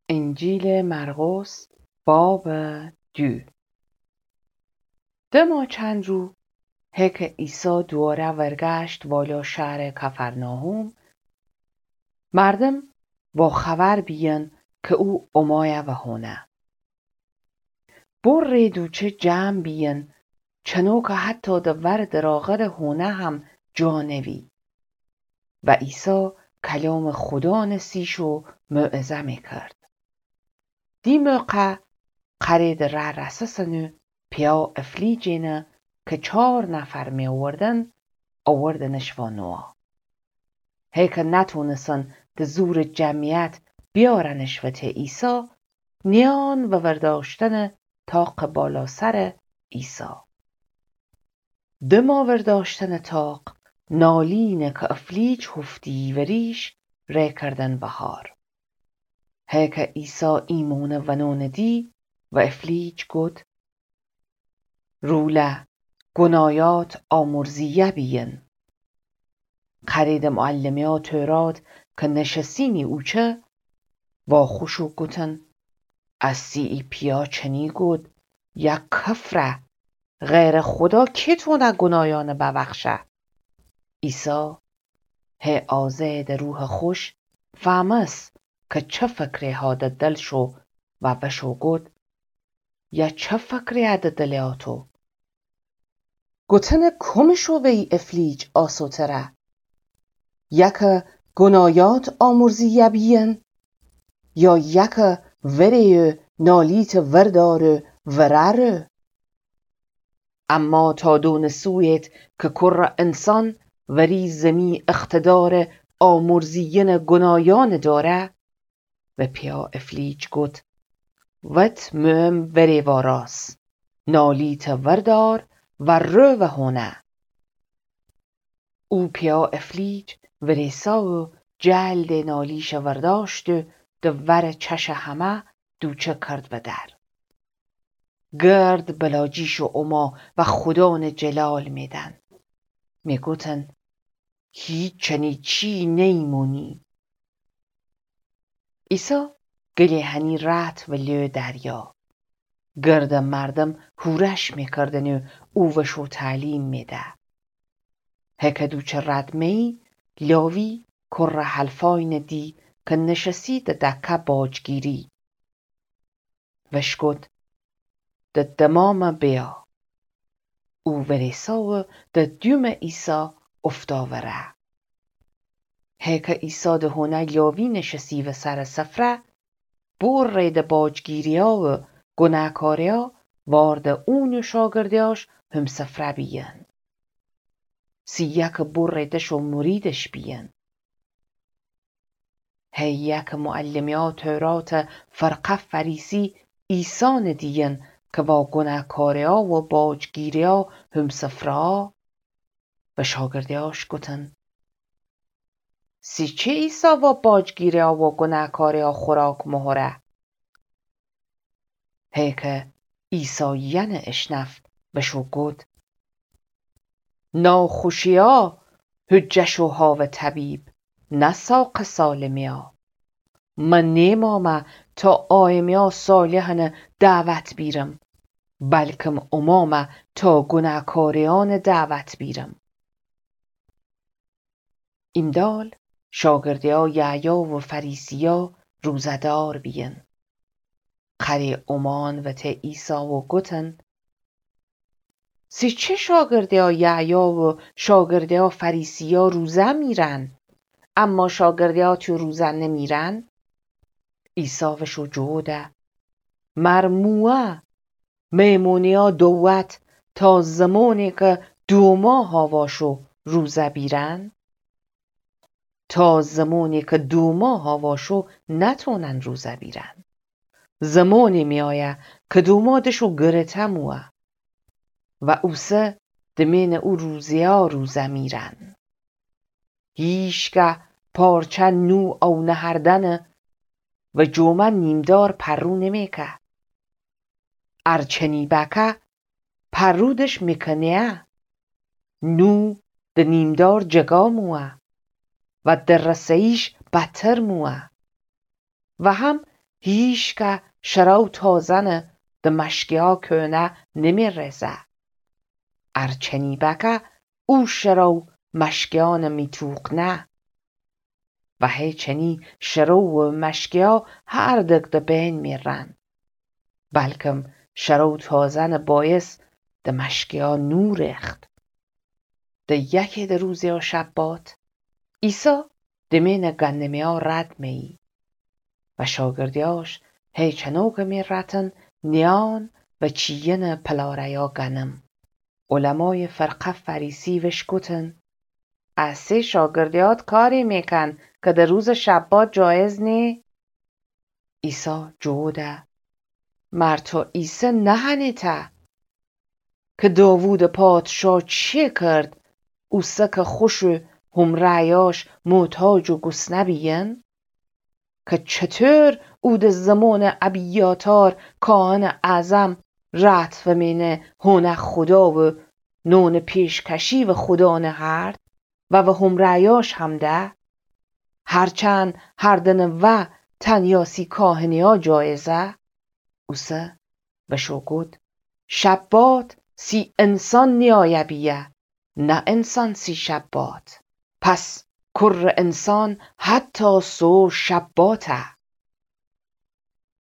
انجیل مرقس باب 2. دما چند رو هک عیسی دواره ورگشت والا شهر کفرناهم، مردم با خبر بیان که او امایه و هونه. بر دوچه جمع بیان چنو که حتی دور دراغر هونه هم جانوی و عیسی کلام خدا نسیش و موعظه میکرد. دی موقع قرید رسسنو پیا افلیجینه که 4 نفر می آوردنش و نوا. هیکه نتونستن ده زور جمعیت بیارنش و ته عیسی، نیان و ورداشتن تاق بالا سر عیسی. دما ورداشتن تاق نالینه که افلیج هفتی و ریش ری کردن بهار. هیکه عیسی ایمونه و نوندی و افلیج گد روله گنایات آمرزیه بیین. قرید معلمیا تورات که نشستینی اوچه و خوشو گوتن از سی پیا چنی گود یک کفره غیر خدا کی تونه گنایان ببخشه. عیسی هی آزه ده روح خوش فهمس که چه فکری ها ده دل شو و بشو گود یا چه فکری ده دلیاتو گوتن کمشو وی افلیج آسوتره یک گنایات آمرزی بیین یا یک وری نالیت وردار ورر. اما تا دون سویت که کر انسان وری زمی اقتدار آمرزیین گنایان داره و پیا افلیج گوت وط مهم وری واراس نالیت وردار و رو و هونه. او پیا افلیج و ریسا و جلد نالیش ورداشت و دور چش همه دوچه کرد و در. گرد بلاجیش و اما و خدان جلال میدن. میگوتن هیچ چنی چی نیمونی. عیسی گلی هنی رت و لیو دریا. گرد مردم هورش میکردن و او وشو تعلیم میده. هکه دوچه رد می لاوی کر حلفاین دی که نشستی ده دکه باجگیری. وش گد ده دمام بیا. او وریسا و ده دیوم عیسی افتاوره. هکه عیسی ده هونه لاوی نشستی و سر سفره بر ده باجگیری ها و گناهکاری ها وارد اون شاگردیاش هم سفره بیان. یک بردش و مریدش بیان. هی یک معلمیا تورات فرقه فریسی ایسان دیین که با گناهکاریا و باجگیریا هم سفره و شاگردیاش گوتن چه عیسی و باجگیریا و گناهکاریا خوراک مهره. هی که عیسایین اشنف بشو گود ناخوشیا حجشو ها و طبیب نه ساق سالمیا. من نیمامه تا آیمیا صالحن دعوت بیرم بلکم امامه تا گناهکاریان دعوت بیرم. ایمدال شاگردیا یحیی و فریسیا روزدار بیان. قری امان و ته عیسی و گوتن چه شاگردیا یحیی و شاگردیا فریسیا روزه میرن اما شاگردیا تو روزه نمیرن؟ عیسی وشو جوده مرموه میمونیا دوت تا زمانی که 2 ماه هاواشو روزه بیرن تا زمانی که 2 ماه هاواشو نتونن روزه بیرن. زمانی میایه که 2 ماه دشو گرته موه و اوسه دمین او روزیا روزه میرن. هیشگه پارچه نو او نهردن و جومه نیمدار پرو نمیکه. ارچنی بکه پرودش میکنه نو ده نیمدار جگا موه و در رسیش بتر موه و هم هیچگه شرو تازن دمشقیا کنه نمی رزه. ارچنی بکه او شرو مشکیان میتوق نه. و هیچنی شرو و مشکیا هر دک ده بین میرن. بلکم شرو تازن بایس دمشقیا نور اخت. ده یکی ده روزی و شبات عیسی دمین گندمیا رد می و شاگردیاش هیچنوگ می رتن نیان و چیین پلاریا گنم. علمای فرقه فریسی وش گوتن اسی شاگردیات کاری میکن که در روز شبات جایز نی؟ عیسی جوده مرتا عیسی نهنی تا که داوود پادشاه چی کرد اوسه که خوش هم رعیاش محتاج و گسنه بیین؟ که چطور او در زمان ابیاتار کاهن اعظم رت و مینه هونه خدا و نون پیشکشی و خدا نهرد و هم رعیاش هم ده؟ هرچند هر دن و تنیاسی کاهنیا جایزه؟ اوسه و شو گود شبات سی انسان نیایه بیه نه انسان سی شبات. پس کر انسان حتی سو شباته.